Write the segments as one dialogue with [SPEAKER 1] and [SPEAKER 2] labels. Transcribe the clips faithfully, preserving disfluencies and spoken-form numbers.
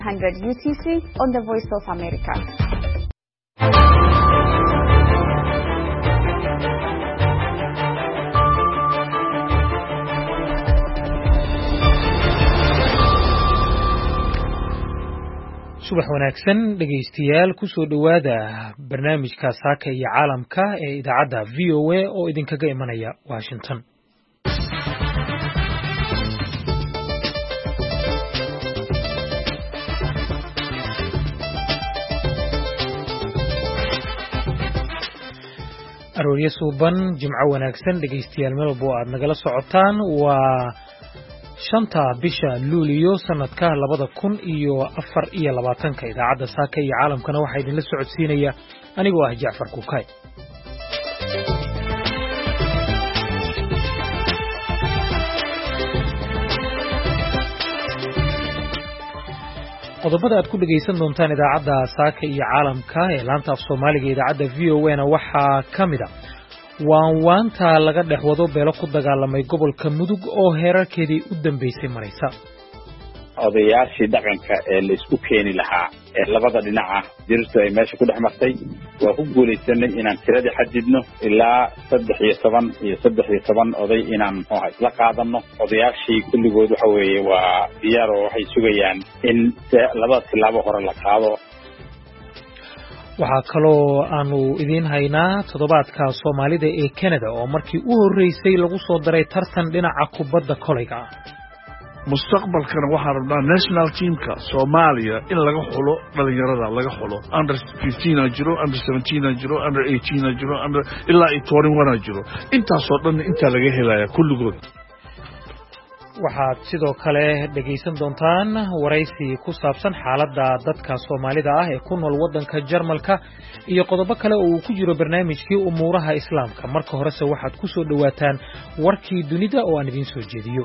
[SPEAKER 1] one hundred U T C on the Voice of America.
[SPEAKER 2] subax wanaagsan dhageystayaal ku soo dhawaada barnaamijka saaka iyo caalamka ee idaacadda V O A oo idinkaga imanaya Washington. arooryo suuban jimco wanaagsan dhageystayaal meel walba aad nagala socotaan waa shanta bisha luuliyo sanadka labada kun iyo afar iyo labaatanka idaacadda saaka iyo caalamkana waxaa idinla socodsiinaya anigoo ah Jacfar Kukay. qodobada aad ku dhageysan doontaan idaacadda saaka iyo caalamka ee laanta af Soomaaliga idaacadda V O A na waxaa ka mid ah waan waanta laga dhex wado beelo ku dagaalamay gobolka Mudug oo heerarkeedii u dambeysay maraysa
[SPEAKER 3] odayaashii dhaqanka ee la isku keeni lahaa ee labada dhinaca jirto ay meesha ku dhex martay waa ku guulaysanay inaan tiradii xadidno ilaa saddex iyo toban iyo saddex iyo toban oday inaan muxuu isla qaadano odayaashii kulligood waxa weeye waa diyaar oo waxay sugayaan in labada tilaabo hore la qaado.
[SPEAKER 2] waxaa kaloo aanu idiin haynaa toddobaadka Soomaalida ee Canada oo markii u horeysay lagu soo daray tartan dhinaca kubadda kolayga ah.
[SPEAKER 4] mustaqbalkana waxaan rabnaa national teamka Soomaaliya in laga xulo dhalinyarada laga xulo under fifteen jiro under seventeen jiro under eighteen jiro under ilaa twenty-one jiro intaas oo dhan inta laga helaya kulligood.
[SPEAKER 2] waxaad sidoo kale dhageysan doontaan waraysi ku saabsan xaaladda dadka Soomaalida ah ee ku nool waddanka Jarmalka iyo qodobo kale oo uu ku jiro barnaamijkii umuuraha islaamka. marka horese waxaad ku soo dhawaataan warkii dunida oo aan idin soo jeediyo.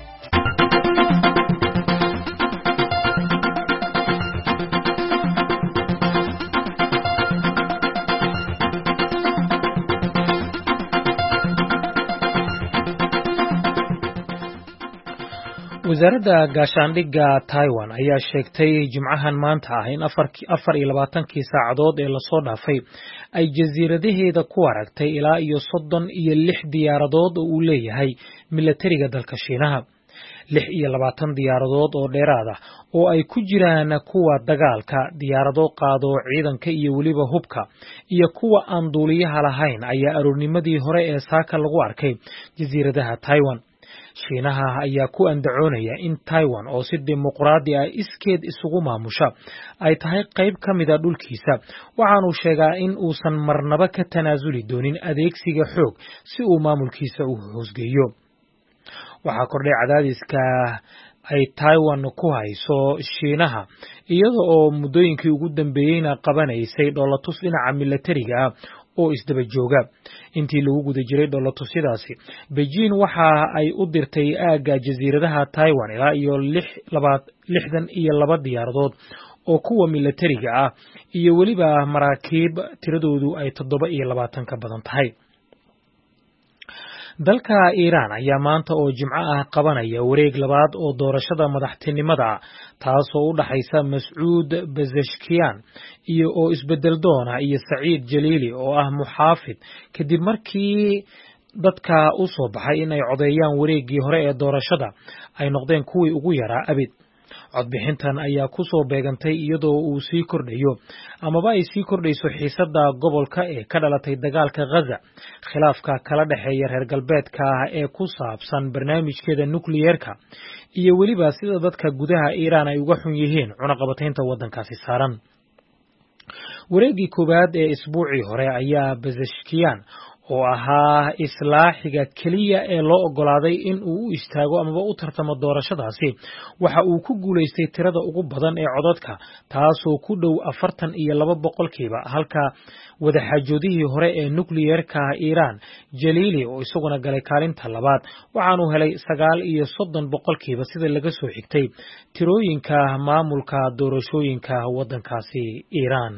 [SPEAKER 2] wasaaradda gaashaandhigga Taiwan ayaa sheegtay jimcahan maanta ah in afar iyo labaatankii saacadood ee lasoo dhaafay ay jasiiradaheeda ku aragtay ilaa iyo soddon iyo lix diyaaradood oo uu leeyahay militariga dalka Shiinaha. lix iyo labaatan diyaaradood oo dheeraad ah oo ay ku jiraan kuwa dagaalka, diyaarado qaado ciidanka iyo weliba hubka iyo kuwa aan duuliyaha lahayn ayaa aroornimadii hore ee saaka lagu arkay jasiiradaha Taiwan. Shiinaha ayaa ku andacoonaya in Taiwan oo si dimuqraadi ah iskeed isugu maamusha ay tahay qayb ka mid ah dhulkiisa, waxaanu sheegaa in uusan marnaba ka tanaasuli doonin adeegsiga xoog si uu maamulkiisa u hoosgeeyo. waxaa kordhay cadaadiska ay Taiwan ku hayso Shiinaha iyada oo muddooyinkii ugu dambeeyayna qabanaysay dhoolatus dhinaca militariga ah oo isdaba jooga. intii lagu guda jiray dhoolatusyadaasi Beijing waxa ay u dirtay aagga jasiiradaha Taiwan ilaa iyo lixdan iyo laba diyaaradood oo kuwa militariga ah iyo weliba maraakiib tiradoodu ay toddoba iyo labaatan ka badan tahay. dalka Iran ayaa maanta oo jimco ah qabanaya wareeg labaad oo doorashada madaxtinimada taasoo u dhaxaysa Mas'uud Pezeshkian iyo oo isbedel doona iyo Saciid Jalili oo ah muxaafid kadib markii dadka u soo baxay in ay codeeyaan wareegii hore ee doorashada ay noqdeen kuwii ugu yaraa abid. codbixintan ayaa ku soo beegantay iyadoo uu sii kordhayo amaba ay sii kordhayso xiisadda gobolka ee ka dhalatay dagaalka Gaza, khilaafka kala dhaxeeya reer galbeedka ee ku saabsan barnaamijkeeda nukliyeerka iyo weliba sida dadka gudaha Iran ay uga xun yihiin cunaqabataynta waddankaasi saaran. wareegii koowaad ee isbuucii hore ayaa Pezeshkian oo ahaa islaaxiga kaliya ee loo ogolaaday in uu u istaago amaba u tartamo doorashadaasi waxa uu ku guuleystay tirada ugu badan ee codadka taasoo ku dhow afartan iyo laba boqolkiiba halka wadaxaajoodihii hore ee nukliyeerka Iran Jalili oo isaguna galay kaalinta labaad waxaanu helay sagaal iyo soddon boqolkiiba sida laga soo xigtay tirooyinka maamulka doorashooyinka waddankaasi Iran.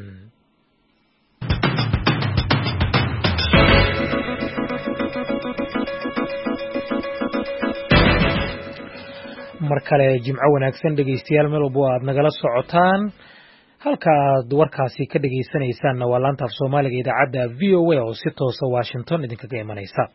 [SPEAKER 2] mar kale jimco wanaagsan dhegeystayaal meel walba aad nagala socotaan halka aad warkaasi ka dhegeysanaysaanna waa laanta af Soomaaliga idaacadda V O A oo si toos ah Washington idinkaga imanaysa.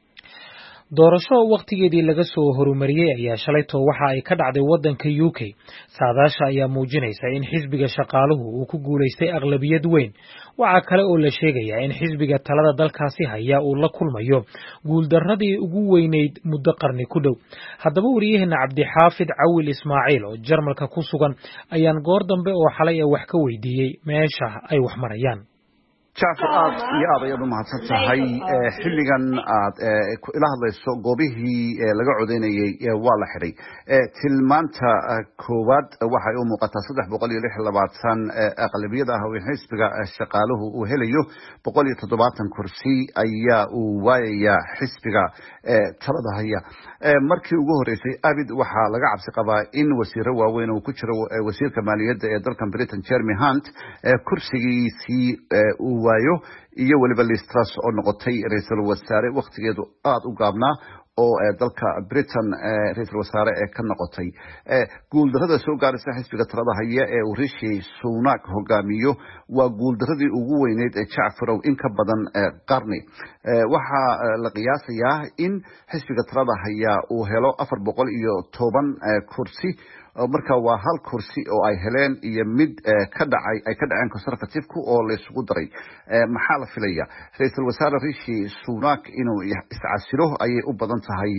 [SPEAKER 2] doorasho waqtigeedii laga soo horumariyay ayaa shalayto waxa ay ka dhacday wadanka U K. saadaasha ayaa muujinaysa in xisbiga shaqaaluhu uu ku guuleystay aqlabiyad weyn. waxa kale oo la sheegayaa in xisbiga talada dalkaasi haya uu la kulmayo guuldaradii ugu weyneyd muddo qarni ku dhow. haddaba wariyaheena Cabdixaafid Cawil Ismaaciil oo Jarmalka ku sugan ayaan goor dambe oo xalay wax ka weydiiyay meesha ay wax marayaan.
[SPEAKER 5] jacfar aad iyo aad ayaad u mahadsan tahay xilligan aad ila hadlayso goobihii laga codeynayay waa la xidhay tilmaanta koowaad waxay u muuqataa saddex boqol iyo lix iyo labaatan aqlabiyada ah oo xisbiga shaqaaluhu uu helayo boqol iyo toddobaatan kursi ayaa uu waayayaa xisbiga talada haya. markii ugu horeysay abid waxaa laga cabsi qabaa in wasiiro waaweyn uu ku jiro wasiirka maaliyadda ee dalkan Britain Jeremy Hunt kursigiisii uu waayo iyo waliba Liz Truss oo noqotay ra'iisul wasaare waqtigeedu aad u gaabnaa oo dalka Britain ra'iisul wasaare ee ka noqotay. guuldarada soo gaaraysa xisbiga talada haya ee uu Rishi Sunak hogaamiyo waa guuldaradii ugu weyneyd ee Jacfarow in ka badan qarni. waxaa la qiyaasayaa in xisbiga talada haya uu helo afar boqol iyo toban kursi marka waa hal kursi oo ay heleen iyo mid ka dhacay ay ka dhaceen conservative-ku oo la isugu daray. maxaa la filaya ra'iisul wasaare Rishi Sunak inuu iscasilo ayay u badan tahay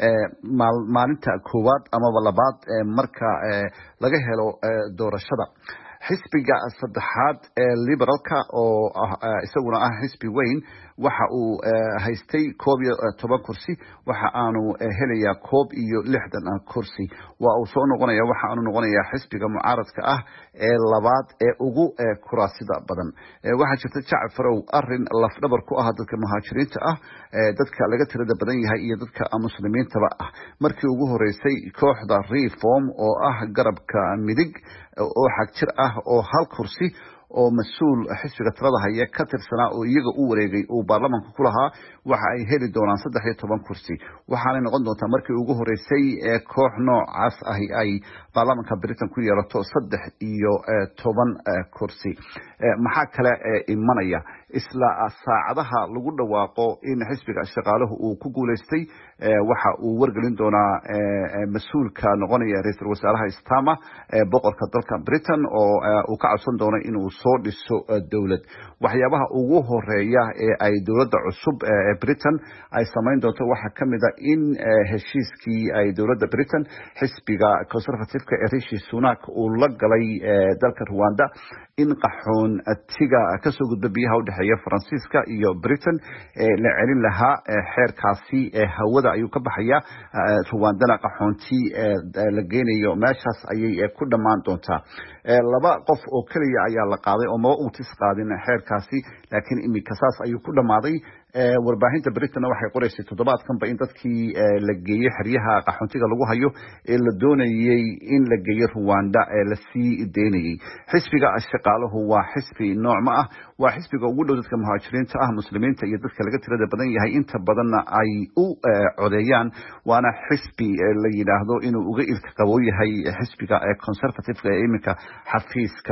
[SPEAKER 5] maalinta koowaad ama labaad marka laga helo doorashada. xisbiga saddexaad ee liberalka oo isaguna ah xisbi weyn waxa uu haystay koob iyo toban kursi waxa aanu helayaa koob iyo lixdan kursi. waa uu soo noqonaya waxa aanu noqonayaa xisbiga mucaaradka ah ee labaad ee ugu kuraasida badan. waxaa jirta Jacfarow arin lafdhabar ku ah dadka muhaajiriinta ah dadka laga tirada badan yahay iyo dadka muslimiintaba ah. markii ugu horeysay kooxda Reform oo ah garabka midig oo xag jir ah oo hal kursi oo mas'uul xisbiga talada haya ka tirsanaa oo iyaga u wareegay oo baarlamaanka ku lahaa waxa ay heli doonaan saddex iyo toban kursi. waxaana noqon doontaa markii ugu horeysay ee koox noocaas ah ay baarlamaanka Britain ku yeelato saddex iyo toban kursi. maxaa kale imanaya isla saacadaha lagu dhawaaqo in xisbiga shaqaaluhu uu ku guuleystay waxa uu wargelin doonaa mas'uulka noqonaya ra'iisul wasaaraha Starmer boqorka dalka Britain oo uu ka codsan doono inuu soo dhiso dawlad. waxyaabaha ugu horeeya ee ay dawladda cusub ee Britain ay sameyn doonto waxa kamid ah in heshiiskii ay dawladda Britain xisbiga conservative-ka ee Rishi Sunak uu la galay dalka Rwanda in qaxoon atiga ka soo gudba biyaha u dhaxeeya Faransiiska iyo Britain la celin lahaa xeerkaasi hawada ayuu ka baxaya Rwandana qaxoontii la geenayo meeshaas ayay ku dhamaan doontaa. laba qof oo kaliya ayaa la qaaday oo ma uu tis qaadin xeerkaasi laakiin imika saas ayuu ku dhamaaday. warbaahinta Britain waxay qoraysay toddobaadkanba in dadkii la geeyay xeryaha qaxoontiga lagu hayo ee la doonayay in la geeyo Rwanda ee la sii deynayay. xisbiga shaqaaluhu waa xisbi nooc ma ah waa xisbiga ugu dhow dadka muhaajiriinta ah muslimiinta iyo dadka laga tirada badan yahay inta badanna ay u codeeyaan waana xisbi la yiraahdo inuu uga ilka qabo yahay xisbiga conservative-ka ee iminka xafiiska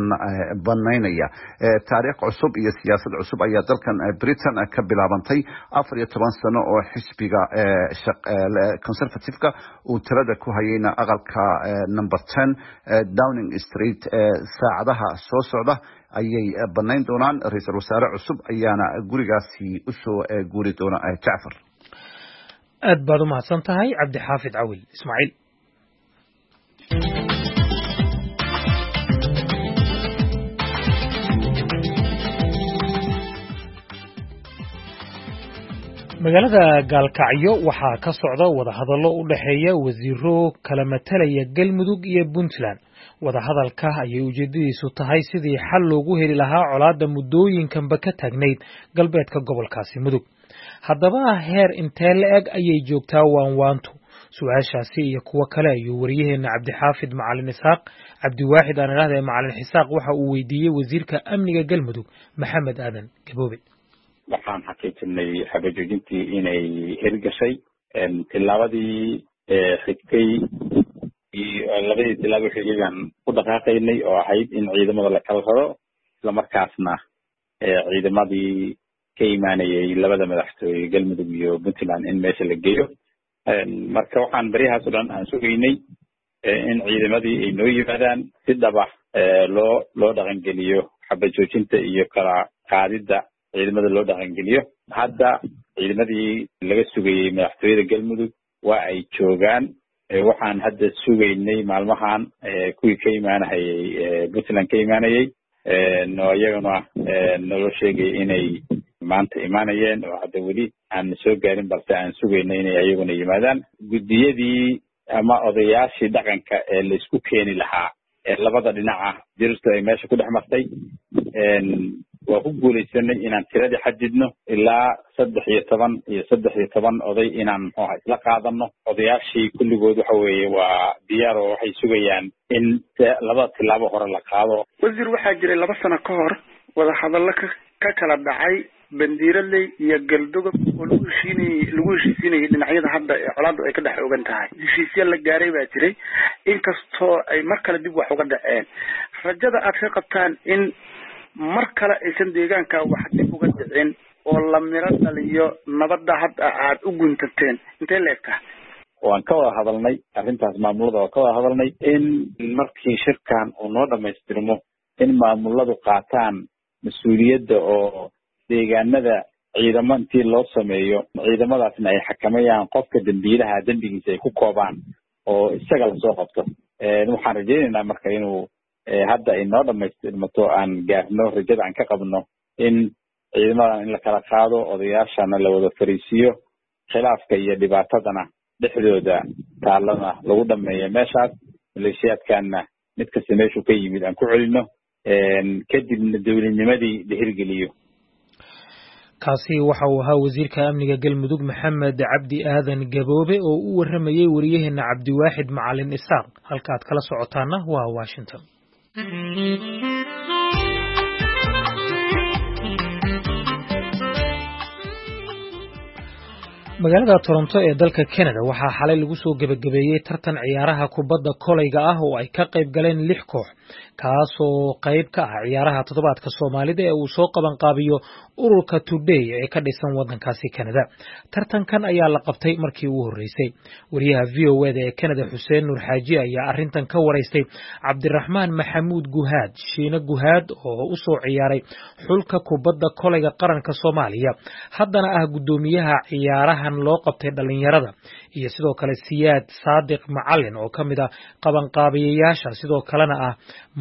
[SPEAKER 5] banaynaya. taariikh cusub iyo siyaasad cusub ayaa dalkan Britain ka bilaabantay afar iyo toban sano oo xisbiga conservative-ka uu talada ku hayayna aqalka number ten Downing Street saacadaha soo socda ayay banayn doonaan. ra'iisul wasaare cusub ayaana gurigaasi u soo guuri doona. Jacfar
[SPEAKER 2] aad baad u mahadsan tahay Cabdixaafid Cawil Ismaaciil. magaalada Gaalkacyo waxaa ka socda wadahadallo u dhaxeeya wasiiro kala matalaya Galmudug iyo Puntland. wadahadalka ayay ujeedadiisu tahay sidii xal loogu heli lahaa colaadda muddooyinkanba ka taagnayd galbeedka gobolkaasi Mudug. haddaba heer intee la-eg ayay joogtaa waanwaantu? su-aashaasi iyo kuwo kale ayuu wariyaheena Cabdixaafid Macalin Isaaq Cabdiwaaxid aan idhaahday Macalin Isaaq waxa uu weydiiyey wasiirka amniga Galmudug Maxamed Aadan Gaboobe.
[SPEAKER 3] waxaan xaqiijinay xabajoojintii inay hirgashay tilaabadii xigtay labadii tilaabo xigayaan ku dhaqaaqaynay oo ahayd in ciidamada la kala raro isla markaasna ciidamadii ka imaanayay labada madaxtooye galmudug iyo puntland in meesha la geeyo marka waxaan baryahaas oo dhan aan sugaynay in ciidamadii ay noo yimaadaan si dhaba loo loo dhaqangeliyo xabad joojinta iyo kala qaadidda ciidamada loo dhaqangeliyo hadda ciidamadii laga sugayey madaxtooyada galmudug waa ay joogaan waxaan hadda sugaynay maalmahan kuwii ka imaanahayay puntland ka imaanayay oo iyaguna naloo sheegay inay maanta imaanayeen oo hadda weli aan soo gaarin balse aan sugaynay inay iyaguna yimaadaan guddiyadii ama odayaashii dhaqanka ee la isku keeni lahaa ee labada dhinaca dirirtu ay meesha ku dhex martay waa ku guulaysanay inaan tiradii xadidno ilaa saddex iyo toban iyo saddex iyo toban oday inaan muxuuha isla qaadano odayaashii kulligood waxa weeye waa diyaar oo waxay sugayaan in labada tilaabo hore la qaado.
[SPEAKER 6] wasiir waxaa jiray laba sano ka hor wadahadallo ka ka kala dhacay bandiiraley iyo galdogob oo lagu heshiinayay lagu heshiisiinayay dhinacyada hadda ee colaaddu ay ka dhex ogan tahay heshiisya la gaaray baa jiray inkastoo ay mar kale dib wax uga dhaceen rajada aad ka qabtaan in mar kale aysan deegaanka wax dib uga dhicin oo la miro dhaliyo nabadda hadda aad u guntateen intee leegtahay
[SPEAKER 3] waan ka wada hadalnay arrintaas maamulada oo ka wada hadalnay in markii shirkan uu noo dhamaystirmo in maamuladu qaataan mas-uuliyadda oo deegaanada ciidamo intii loo sameeyo ciidamadaasna ay xakamayaan qofka dembiilaha dembigiisa ay ku koobaan oo isaga lasoo qabto waxaan rajaynaynaa marka inuu hadda ay noo dhamaystirmato aan gaarno rajada aan ka qabno in ciidamadan in la kala qaado odayaashana la wada fariisiyo khilaafka iyo dhibaatadana dhexdooda taalana lagu dhameeyo meeshaas maleeshiyaadkana mid kasta meeshuu ka yimid aan ku celino kadibna dowladnimadii la hirgeliyo.
[SPEAKER 2] kaasi waxa uu ahaa wasiirka amniga galmudug maxamed cabdi aadan gaboobe oo u waramayay wariyaheena cabdiwaaxid macalin isaaq halka aad kala socotaana waa Washington. magaalada Toronto ee dalka Canada waxaa xalay lagu soo gabagabeeyay tartan ciyaaraha kubadda kolayga ah oo ay ka qayb galeen lix koox kaas oo qayb ka ah ciyaaraha toddobaadka Soomaalida ee uu soo qaban qaabiyo ururka Today ee ka dhisan wadankaasi Canada. tartankan ayaa la qabtay markii ugu horeysay. wariyaha V O A ee Canada Xuseen Nur Xaaji ayaa arrintan ka wareystay Cabdiraxmaan Maxamuud Guhaad Shiina Guhaad oo u soo ciyaaray xulka kubadda kolayga qaranka Soomaaliya haddana ah gudoomiyaha ciyaaraha loo qabtay dhalinyarada iyo sidoo kale Siyaad Saadiq Macalin oo kamid ah qaban qaabiyayaasha sidoo kalena ah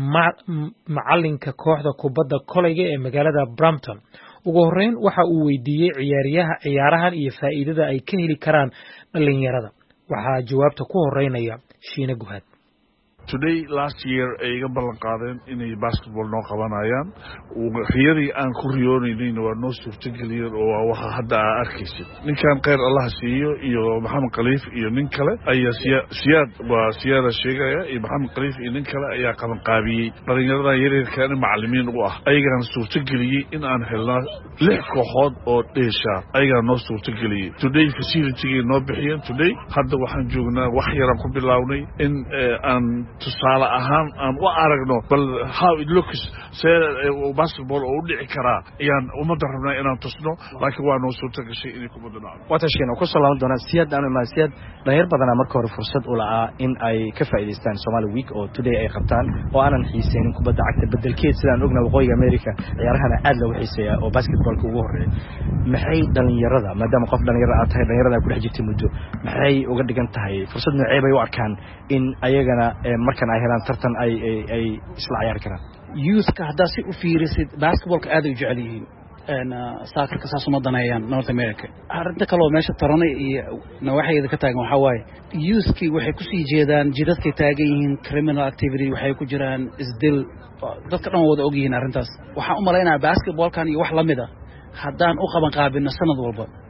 [SPEAKER 2] macalinka kooxda kubadda kolayga ee magaalada Brampton. ugu horeyn waxa uu weydiiyay ciyaariyaha ciyaarahan iyo faa'iidada ay ka heli karaan dhalinyarada. waxaa jawaabta ku horeynaya Shiina Guhaad.
[SPEAKER 4] Today last year ay iga ballan qaadeen inay basketball noo qabanayaan riyadii aan ku riyoonaynin waa noo suurtageliyeen oo waxa hadda aad arkaysid ninkan khayr Allah siiyo iyo Maxamed Khaliif iyo nin kale ayaa siyaad waa siyaada sheegaya iyo Maxamed Khaliif iyo nin kale ayaa qaban qaabiyay dhalinyarada yaryarka ah macallimiin u ah ayagaan suurtageliyay in aan helno lix kooxood oo dheesha ayagaa noo suurtageliyay Today facility noo bixiyeen Today hadda waxaan joognaa wax yaraan ku bilownay in aan tusaale ahaan aan u aragno bal how it looks say basketball oo dhici kara ayaan umada rabnaa inaan tusno laakiin waa noo suurta gashay inay ku badnaan
[SPEAKER 7] watashkeena ku salaaman doona Siyaad aan ma Siyaad dhalinyar badan marka hore fursad u lahaa in ay ka faa'iideystaan Somali Week oo Today ay qabtaan oo aanan xiiseenin kubadda cagta bedelkeed sidaan ognahay waqooyiga America ciyaarahana aad loo xiiseeya oo basketballka ugu horeeyay maxay dhalinyarada maadaama qof dhalinyaro aad tahay dhalinyarada ku dhex jirtay muddo maxay uga dhigan tahay fursad nooceeb ay u arkaan in ayagana markan ay helaan tartan ay ay isla ciyaar karaan
[SPEAKER 8] youth-ka haddaa si u fiirisid basketballka aad ay u jecel yihiin saakarka saas uma daneeyaan North America. arrinta kale oo meesha taranay iyo nawaaxiyada ka taagan waxaa waaye youth-kii waxay kusii jeedaan jidadkay taagan yihiin criminal activity waxay ku jiraan isdil dadka dhan wada og yihiin arrintaas. waxaan u malaynayaa basketballkan iyo wax la mid ah haddaan u qaban qaabino sanad walba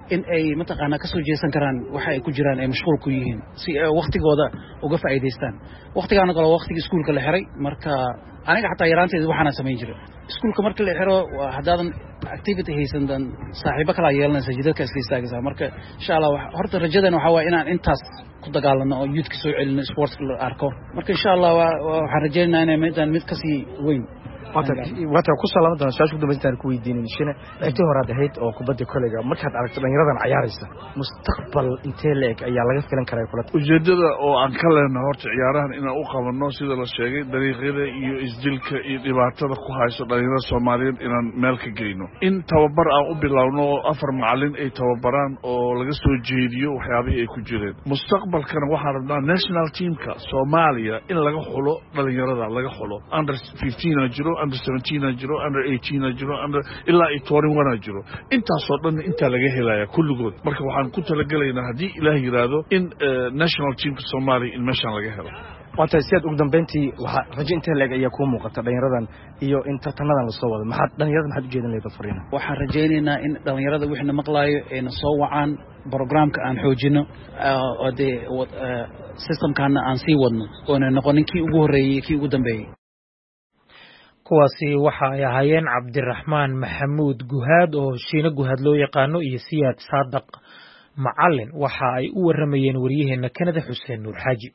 [SPEAKER 8] in ay mataqaanaa kasoo jeesan karaan waxa ay ku jiraan ay mashquul ku yihiin si ay waqtigooda uga faa'iidaystaan waqtigaana kale waqtiga iskuulka la xiray marka aniga xataa yaraanteeda waxaana samayn jiray iskuulka marka la xiro haddaadan activity haysan dan saaxiibo kala yeelanaysa jidadka iska istaagaysa marka insha Allah horta rajadana waxa waa inaan intaas ku dagaalano oo youth ka soo celino sports la arko marka insha Allah waxaan rajaynaynaa inay midaan mid kasii weyn
[SPEAKER 7] wata ku salaamada su'aasha ugu dambeysay ku weydiinay shina intii hore ahayd oo kubadda kolayga markaad aragto dhalinyaradan ciyaaraysa mustaqbal intee leeg ayaa laga filan karaa kula
[SPEAKER 4] ujeedada oo aan ka leenahay horta ciyaarahan inaan u qabano sida la sheegay dariiqyada iyo isdilka iyo dhibaatada ku hayso dhalinyarada Soomaaliyeed inaan meel ka geeyno in tababar aan u bilowno afar macallin ay tababaraan oo laga soo jeediyo waxyaabihii ay ku jireen mustaqbalkana waxaan rabnaa national teamka Soomaaliya in laga xulo dhalinyarada laga xulo under fifteen jiro under seventeen jiro under eighteen jiro under ilaa twenty-one jiro intaasoo dhan inta laga helaya kulligood marka waxaan ku talagalaynaa haddii Ilaahay yiraahdo in national teamka Soomaaliya in meeshan laga helo
[SPEAKER 7] wata siyaad ugu dambeyntii waxa rajo intee leeg ayaa ku muuqata dhalinyaradan iyo inta tanadan la soo wado maxaad dhalinyarada maxaad u jeedin leedahay fariina
[SPEAKER 8] waxaan rajaynaynaa in dhalinyarada wixii maqlaayo ay soo wacaan programka aan xoojino oo de systemkana aan sii wadno oo noqonin kii ugu horeeyay kii ugu dambeeyay
[SPEAKER 2] kuwaasi waxa ay ahaayeen Cabdiraxmaan Maxamuud Guhaad oo Shiina Guhaad loo yaqaano iyo Siyaad Saadaq Macallin waxa ay u waramayeen wariyaheena Kanada Xuseen Nuur Xaaji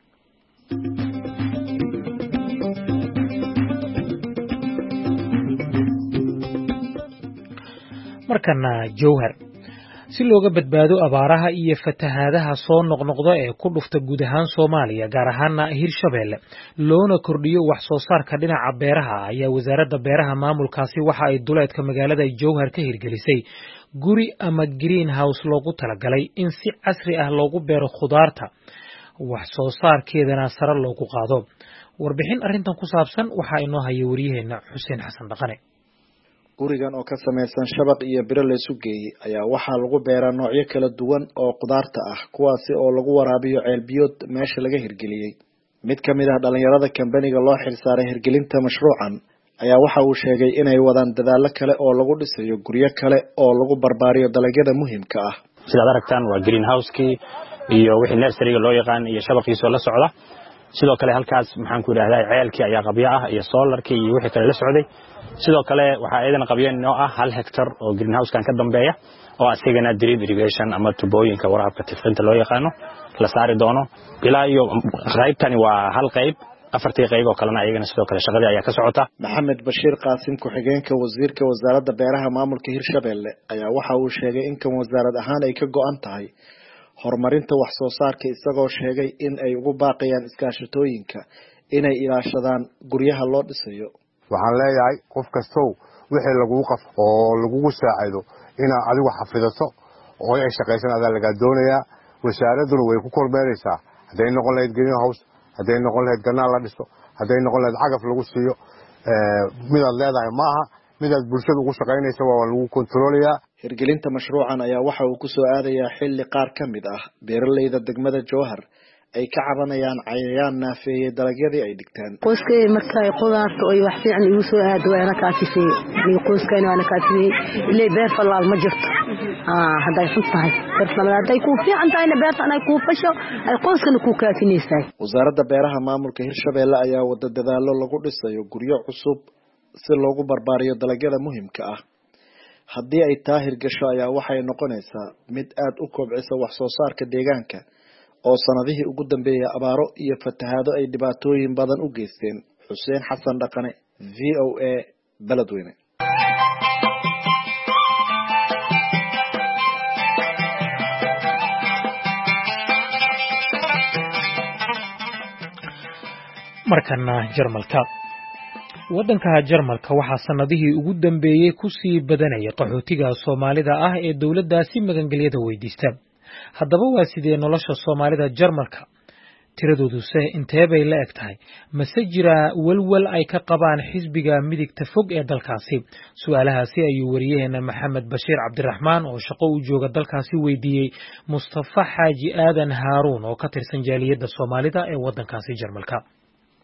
[SPEAKER 2] markana Jowhar si looga badbaado abaaraha iyo fatahaadaha soo noqnoqda ee ku dhufta guud ahaan Soomaaliya gaar ahaan Hirshabeelle loona kordhiyo wax soo saarka dhinaca beeraha ayaa wasaaradda beeraha maamulkaasi waxa ay duleedka magaalada Jowhar ka hirgelisay guri ama greenhouse loogu talagalay in si casri ah loogu beero khudaarta wax soo saarkeedana sare loogu qaado warbixin arrintan ku saabsan waxa inoo haya wariyaheena Xuseen Xasan Dhaqane
[SPEAKER 9] gurigan oo ka samaysan shabaq iyo biro la isu geeyay ayaa waxaa lagu beeraa noocyo kala duwan oo khudaarta ah kuwaasi oo lagu waraabiyo ceel biyood meesha laga hirgeliyay mid ka mid ah dhalinyarada kambaniga loo xilsaaray hirgelinta mashruucan ayaa waxa uu sheegay inay wadaan dadaallo kale oo lagu dhisayo guryo kale oo lagu barbaariyo dalagyada muhiimka ah
[SPEAKER 10] sidaad aragtaan waa greenhouse-kii iyo wixii nursery loo yaqaan iyo shabaqiisa la socda sidoo kale halkaas maxaan ku yiraahdaa ceelkii ayaa qabyo ah iyo solarkii iyo wixii kale la socday sidoo kale waxa aydan qabiyeen oo ah hal hektar oo greenhouse-kan ka dambeeya oo asigana drip irrigation ama tubooyinka waraabka tifrinta loo yaqaano la saari doono ilaa iyo qaybtani waa hal qayb afartii qayb oo kalena ayagana sidoo kale shaqadii ayaa ka socota
[SPEAKER 9] Maxamed Bashiir Qaasim ku-xigeenka wasiirka wasaaradda beeraha maamulka Hirshabeelle ayaa waxa uu sheegay in kan wasaarad ahaan ay ka go'an tahay horumarinta wax soo saarka isagoo sheegay in ay ugu baaqayaan iskaashatooyinka inay ilaashadaan guryaha loo dhisayo
[SPEAKER 11] waxaan leeyahay qof kastow wixii lagu qaf oo lagu saacido ina adigu xafidato oo ay shaqaysan adaa laga doonayaa wasaaraduna way ku kormeeraysaa haday noqon lahayd greenhouse haday noqon lahayd ganaal la dhiso haday noqon lahayd cagaf lagu siiyo ee midaad leedahay maaha midaad bulshada ugu shaqaynaysa waa lagu kontroolayaa
[SPEAKER 9] hirgelinta mashruucan ayaa waxa uu ku soo aadayaa xilli qaar ka mid ah beeralayda degmada Jowhar ay ka cabanayaan cayayaan naafeeyay dalagyadii ay dhigtaan
[SPEAKER 12] qoyskay markay qudaarto ay wax fiican igu soo aad waana kaafisay ni qoyskayna waana kaafisay ilaa beer falaal ma jirto ah haday xun tahay beer falaal haday ku fiican tahay beerta ay ku fasho ay qoyskana ku kaafinaysaa
[SPEAKER 9] wasaaradda beeraha maamulka Hirshabeelle ayaa wada dadaalo lagu dhisayo guryo cusub si loogu barbaariyo dalagyada muhiimka ah haddii ay taahir gasho ayaa waxay noqonaysaa mid aad u kobcisa wax soo saarka deegaanka oo sanadihii ugu dambeeyay abaaro iyo fatahaado ay dhibaatooyin badan u geysteen Xuseen Xasan Dhaqane V O A Beledweyne
[SPEAKER 2] markana Jarmalka waddanka Jarmalka waxaa sanadihii ugu dambeeyay ku sii badanaya qaxootiga Soomaalida ah ee dawladdaasi magangeliyada weydiista haddaba waa sidee nolosha Soomaalida Jarmalka tiradoodu intee bay la eg tahay mase jira walwal ay ka qabaan xisbiga midigta fog ee dalkaasi su'aalahaasi ayuu wariyaheena Maxamed Bashiir Cabdiraxmaan oo shaqo u jooga dalkaasi weydiiyey Mustafa Xaaji Aadan Haaruun oo ka tirsan jaaliyadda Soomaalida ee waddankaasi Jarmalka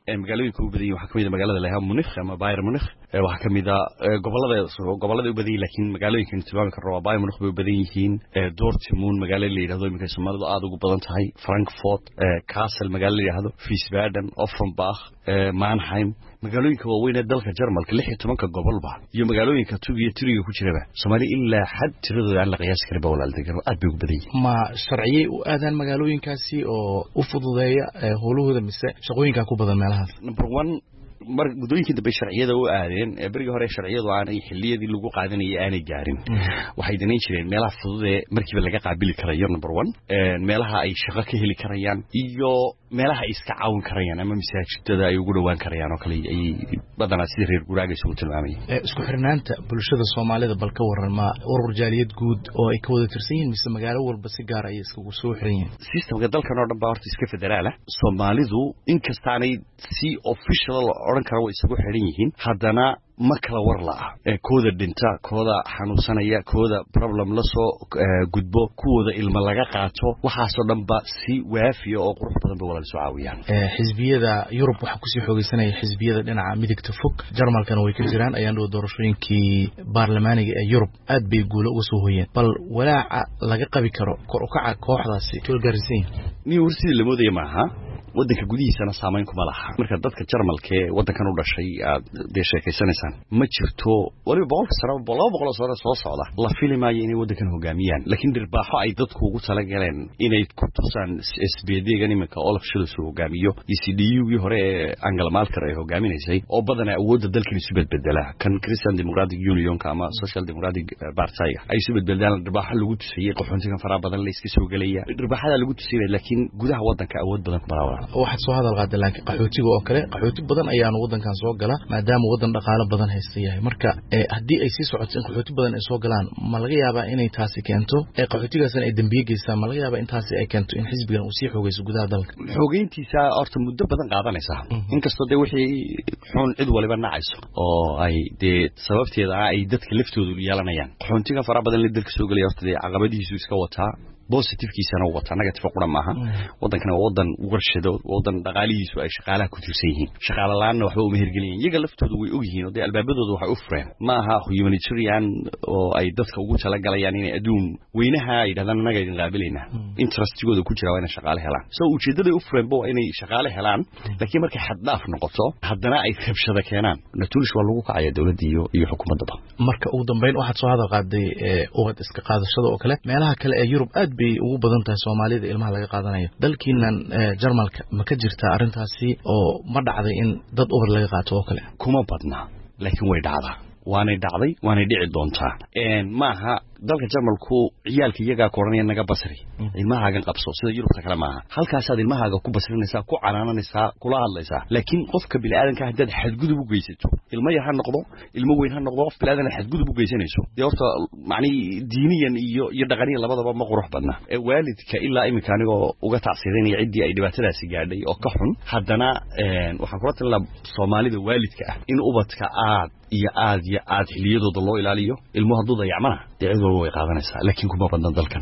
[SPEAKER 13] magaalooyinka u badan yihiin waxaa kamid ah magaalada la yiraahdo Munich ama Bayern Munich waxaa kamid ah gobolada gobolada u badan yihiin laakiin magaalooyinka tilmaami karo waa Bayern Munich bay u badan yihiin Dortmund magaalada la yiraahdo iminka Soomaalidu aad ugu badan tahay Frankfurt Kassel magaalada la yiraahdo Wiesbaden Offenbach Mannheim magaalooyinka waaweyn ee dalka Jarmalka lix iyo toban gobolba iyo magaalooyinka Tug iyo Turiga ku jiraba Soomaali ilaa xad tiradooda aan la qiyaas karin ba walaal degan aad bay ugu badan yihiin
[SPEAKER 14] ma sharciyay u aadaan magaalooyinkaasi oo u fududeeya howlahooda mise shaqooyinka ku badan meelahaas
[SPEAKER 13] number one mar gudooyinka dambe sharciyada u aadeen ee bariga hore sharciyadu aanay xilliyadii lagu qaadanayay aanay gaarin waxay danayn jireen meelaha fudud ee markiiba laga qaabili karayo number one meelaha ay shaqo ka heli karayaan iyo meelaha ay iska caawin karayaan ama masaajidada ay ugu dhawaan karayaan oo kale ay badanaa sida reer guraaga isugu tilmaamayeen
[SPEAKER 14] isku xirnaanta bulshada Soomaalida bal ka waran ma urur jaaliyad guud oo ay ka wada tirsan yihiin mise magaalo walba si gaar ah ay isku soo xiran yihiin
[SPEAKER 13] systemka dalkan oo dhan baa horta iska federaal ah Soomaalidu inkastaanay si official oran kara way isugu xiran yihiin haddana ma kala war la ah ee kooda dhinta kooda xanuunsanaya kooda problem la soo gudbo kuwada ilma laga qaato waxaas oo dhanba si waafiyo oo qurux badan bay walaal soo caawiyaan
[SPEAKER 14] ee xisbiyada Yurub waxa ku sii xoogeysanaya xisbiyada dhinaca midigta fog Jarmalkana way ka jiraan ayaan dhow doorashooyinkii baarlamaaniga ee Yurub aad bay guulo uga soo hooyeen bal walaaca laga qabi karo kor u kaca kooxdaasi toolgaarsiin
[SPEAKER 13] ni warsi la moodaya maaha wadanka gudihiisana saameyn kuma laha marka dadka Jarmalka ee wadankan u dhashay aad deesheekaysanaysan ma jirto waliba boqolka sano laba boqol sano soo socda la filimaayo inay wadankan hogaamiyaan laakiin dirbaaxo ay dadku ugu tala galeen inay ku tusaan S B D-gan iminka Olaf Scholz uu hogaamiyo E C D U-gii hore ee Angela Merkel ay hogaaminaysay oo badan awoodda dalkan isu bedbedela kan Christian Democratic Union ama Social Democratic Party ay isu bedbedelaan dirbaaxo lagu tusayay qaxoontigan faraha badan la iska soo galaya dirbaaxada lagu tusayay laakiin gudaha wadanka awood badan kuma laha
[SPEAKER 14] waxaad soo hadal qaaday laakiin qaxootiga oo kale qaxooti badan ayaan wadankan soo gala maadaama wadan dhaqaale badan haysta yahay marka hadii ay sii socoto in qaxooti badan ay soo galaan ma laga yaabaa inay taasi keento ee qaxootigaasna ay dambiye geystaan ma laga yaabaa in taasi ay keento in xisbigan uu sii xoogeyso gudaha dalka
[SPEAKER 13] xoogeyntiisa horta muddo badan qaadanaysa inkastoo de wixii xun cid waliba nacayso oo ay de sababteeda ay dadka laftoodu yeelanayaan qaxootiga fara badan la dalka soo galay horta caqabadihiisu iska wataa positive kiisana wata negative qura maaha wadankana wadan warshado wadan dhaqaalihiisu ay shaqaalaha ku tirsan yihiin shaqaale la'aana waxba uma hirgeliyeen iyaga laftoodu way og yihiin oo de albaabadooda waxay u fureen maaha humanitarian oo ay dadka ugu tala galayaan inay adduun weynaha ay yidhahdaan naga idin qaabilayna interestigooda ku jira waa inay shaqaale helaan soo ujeedada u fureen waa inay shaqaale helaan laakiin markay xad dhaaf noqoto haddana ay rabshada keenaan natuulish waa lagu kacaya dawladda iyo iyo xukuumadda
[SPEAKER 14] marka ugu dambeyn waxaad soo hadal qaaday ubad iska qaadashada oo kale meelaha kale ee Yurub aad bay ugu badan tahay Soomaalida ilmaha laga qaadanayo dalkiinan Jarmalka ma ka jirta arintaasi oo ma dhacday in dad ubad laga qaato oo kale
[SPEAKER 13] kuma badna laakiin way dhacdaa waanay dhacday waanay dhici doontaa een maaha dalka Jarmalku ciyaalka iyaga koranaya naga basri ilmahaagan qabso sida Yurubta kale maaha halkaas aad ilmahaaga ku basrinaysaa ku canaananaysaa kula hadlaysaa laakiin qofka bilaadanka hadad xadgudub u geysato ilmo yar ha noqdo ilmo weyn ha noqdo qof bilaadan xadgudub u geysanayso horta macni diiniyan iyo iyo dhaqaniyan labadaba ma qurux badna ee waalidka ilaa imika anigoo uga tacsiirinaya cidii ay dhibaatadaasi gaadhay oo ka xun haddana een waxaan kula talin Soomaalida waalidka ah in ubadka aad iyo aad iyo aad xiliyadooda loo ilaaliyo ilmo hadduu dayacmana deecidooda way qaadanaysaa laakiin kuma badna dalkan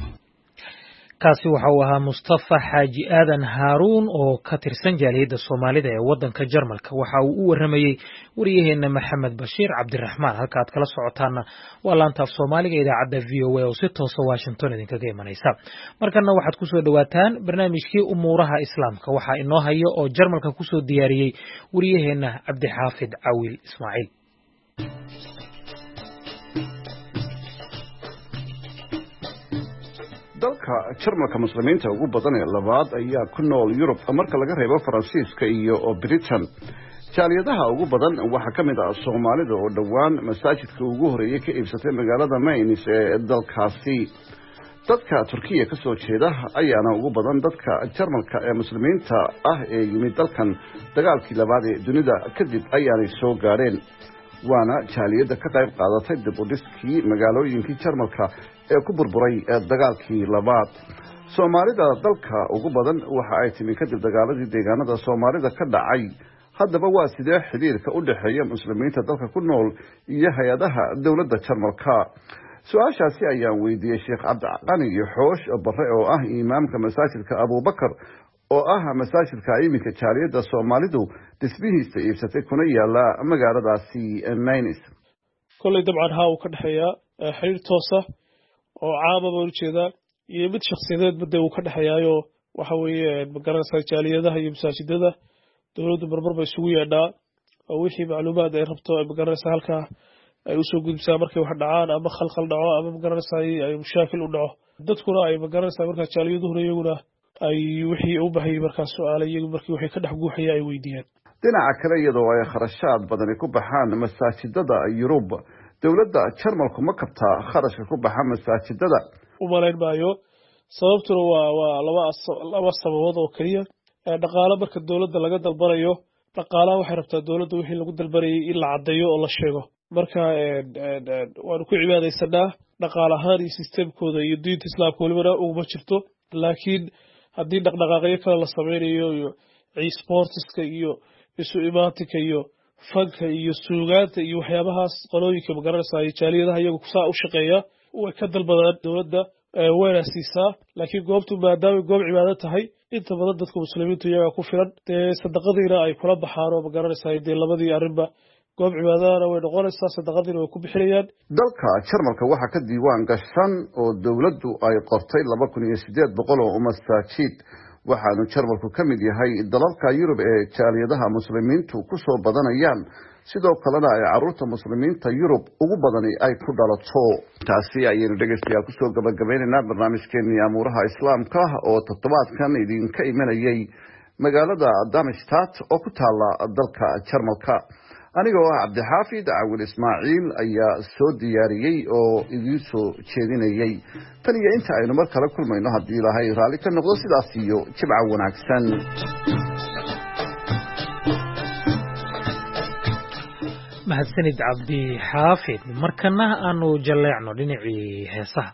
[SPEAKER 2] kaasi waxa uu ahaa Mustafa Xaaji Aadan Haaruun oo ka tirsan jaaliyadda Soomaalida ee wadanka Jarmalka waxa uu u waramayay wariyaheena Maxamed Bashiir Cabdiraxmaan halka aad kala socotaana waa laanta af Soomaaliga idaacadda V O A oo si toos ah Washington idinkaga imanaysa markana waxaad ku soo dhawaataan barnaamijkii umuuraha islaamka waxa inoo hayo oo Jarmalka ku soo diyaariyay wariyaheena Cabdi Xaafid Awil Ismaaciil
[SPEAKER 5] dalka Jarmalka muslimiinta ugu badan ee labaad ayaa ku nool Yurub marka laga reebo Faransiiska iyo Britain jaaliyadaha ugu badan waxa kamid ah Soomaalida oo dhawaan masaajidka ugu horeeyay ka iibsatay magaalada Mainz ee dalkaasi dadka Turkiga ka soo jeeda ayaana ugu badan dadka Jarmalka ee muslimiinta ah ee yimid dalkan dagaalkii labaad ee dunida kadib ayaanay soo gaareen waana jaaliyada ka qayb qaadatay dib u dhiskii magaalooyinkii Jarmalka ee ku burburay dagaalkii labaad Soomaalida dalka ugu badan waxa ay timi kadib dagaaladii deegaanada Soomaalida ka dhacay haddaba waa sidee xiriirka u dhaxeeya muslimiinta dalka ku nool iyo hay'adaha dawladda Jarmalka su'aashaasi ayaan weydiiyay Sheekh Cabdi Qani Xoosh Barre oo ah imaamka masaajidka Abu Bakar oo ah masaajidka iminka jaaliyadda Soomaalidu dhismihiisa iibsatay kuna yaala magaaladaasi Mainz.
[SPEAKER 15] Kulay dabcan haa uu ka dhaxeeyaa xiriir toos ah oo caama buu jeedaa iyo mid shakhsiyadeed bada uu ka dhaxeeyayo waxa weeye magaranaysa jaaliyadaha iyo masaajidada dawladdu marmar bay isugu yeedhaa oo wixii macluumaad ay rabto ay magaranaysa halka ay u soo gudbisaa markay wax dhacaan ama khalkhal dhaco ama magaranaysa ay mushaakil u dhaco dadkuna ay magaranaysa marka jaaliyaduhu iyaguna ay wixii u baahay marka su'aalo iyagu markii waxay ka dhex guuxaya ay weydiiyaan
[SPEAKER 5] dhinaca kale iyadoo ay kharashaad badan ku baxaan masaajidada Yurub dawladda Jarmalku ma kabtaa kharashka ku baxa masaajidada
[SPEAKER 15] u malayn maayo sababtuna waa waa laba laba sababood oo kaliya dhaqaale marka dawladda laga dalbanayo dhaqaalaha waxay rabtaa dawladda wixii lagu dalbanayay in la cadeeyo oo la sheego marka waan ku cibaadaysanaa dhaqaale ahaan iyo systemkooda iyo diinta islaamka waliba ugu jirto laakiin haddii dhaqdhaqaaqyo kale la sameynayo iyo sportska iyo isu imaatinka iyo fanka iyo suugaanta iyo waxyaabahaas qolooyinka magaranaysa jaaliyadaha iyagu saa u shaqeeya way ka dalbadaan dawladda wayna siisaa laakiin goobtu maadaama goob cibaado tahay inta badan dadka muslimiintu iyaga ku filan dee sadaqadiina ay kula baxaan oo magaranaysa dee labadii arrinba goob cibaadana way noqonaysaa sadaqadiina way ku bixinayaan
[SPEAKER 5] dalka Jarmalka waxa ka diiwaan gashan oo dawladdu ay qortay laba kun iyo siddeed boqol oo masaajid waxaanu Jarmalku ka mid yahay dalalka Yurub ee jaaliyadaha muslimiintu ku soo badanayaan sidoo kalena ay caruurta muslimiinta Yurub ugu badani ay ku dhalato taasi ayaynu dhageystayaal ku soo gabagabeynaa barnaamijkeennii amuuraha islaamka oo toddobaadkan idinka imanayay magaalada Darmstadt oo ku taala dalka Jarmalka anigoo ah Cabdixaafid Caawil Ismaaciil ayaa soo diyaariyay oo idin soo jeedinayay tan iyo inta aynu mar kale kulmayno haddii Ilaahay raali ka noqdo sidaas iyo jimca wanaagsan
[SPEAKER 2] mahadsanid Cabdixaafid markana aanu jaleecno dhinacii heesaha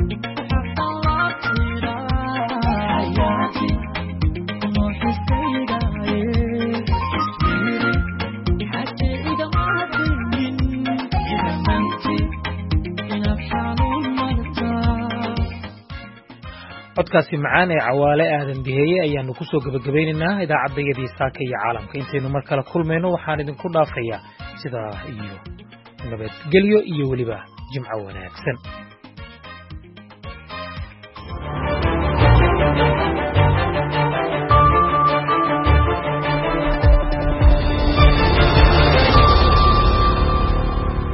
[SPEAKER 16] Habibi,
[SPEAKER 2] codkaasi macaan ee Cawaale Aadan Diheeye ayaanu ku soo gabagabaynaynaa idaacadayadii saaka iyo caalamka intaynu mar kale kulmayno waxaan idinku dhaafayaa sida iyo nabadgelyo iyo weliba jimco wanaagsan.